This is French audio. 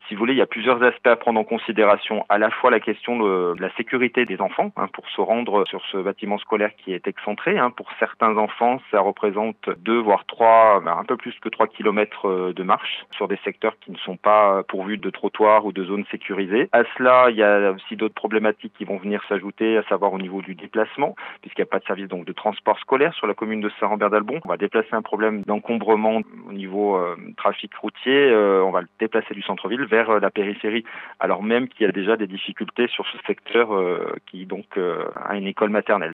Si vous voulez, il y a plusieurs aspects à prendre en considération. À la fois la question de la sécurité des enfants, pour se rendre sur ce bâtiment scolaire qui est excentré. Pour certains enfants, ça représente 2 voire 3, un peu plus que 3 kilomètres de marche sur des secteurs qui ne sont pas pourvus de trottoirs ou de zones sécurisées. À cela, il y a aussi d'autres problématiques qui vont venir s'ajouter, à savoir au niveau du déplacement, puisqu'il n'y a pas de service donc de transport scolaire sur la commune de Saint-Rambert-d'Albon. On va déplacer un problème d'encombrement au niveau trafic routier, on va le déplacer du centre-ville vers la périphérie, alors même qu'il y a déjà des difficultés sur ce secteur qui donc a une école maternelle.